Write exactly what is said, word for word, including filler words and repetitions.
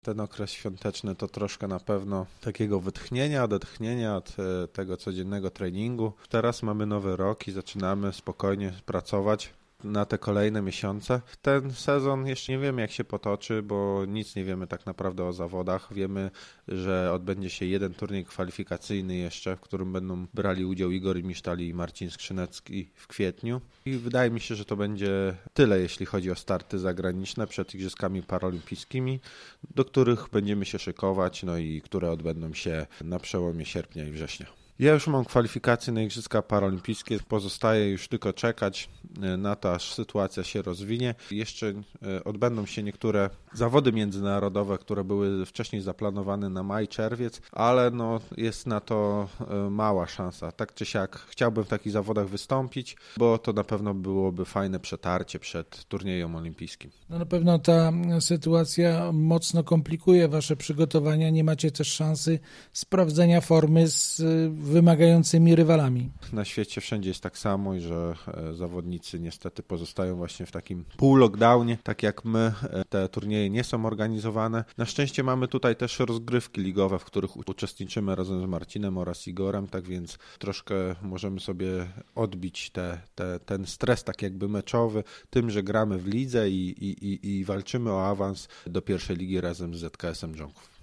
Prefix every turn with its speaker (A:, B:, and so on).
A: Ten okres świąteczny to troszkę na pewno takiego wytchnienia, odetchnienia od tego codziennego treningu. Teraz mamy nowy rok i zaczynamy spokojnie pracować na te kolejne miesiące. Ten sezon jeszcze nie wiemy, jak się potoczy, bo nic nie wiemy tak naprawdę o zawodach. Wiemy, że odbędzie się jeden turniej kwalifikacyjny jeszcze, w którym będą brali udział Igor Misztali i Marcin Skrzynecki w kwietniu. I wydaje mi się, że to będzie tyle, jeśli chodzi o starty zagraniczne przed Igrzyskami Paralimpijskimi, do których będziemy się szykować, no i które odbędą się na przełomie sierpnia i września. Ja już mam kwalifikacje na Igrzyska Paralimpijskie, pozostaje już tylko czekać na to, aż sytuacja się rozwinie. Jeszcze odbędą się niektóre zawody międzynarodowe, które były wcześniej zaplanowane na maj, czerwiec, ale no jest na to mała szansa. Tak czy siak chciałbym w takich zawodach wystąpić, bo to na pewno byłoby fajne przetarcie przed turniejem olimpijskim.
B: No na pewno ta sytuacja mocno komplikuje wasze przygotowania. Nie macie też szansy sprawdzenia formy z wymagającymi rywalami.
A: Na świecie wszędzie jest tak samo i że zawodnicy niestety pozostają właśnie w takim pół-lockdownie, tak jak my. Te turnieje nie są organizowane. Na szczęście mamy tutaj też rozgrywki ligowe, w których uczestniczymy razem z Marcinem oraz Igorem, tak więc troszkę możemy sobie odbić te, te, ten stres tak jakby meczowy tym, że gramy w lidze i, i, i, i walczymy o awans do pierwszej ligi razem z Z K S-em Dżonków.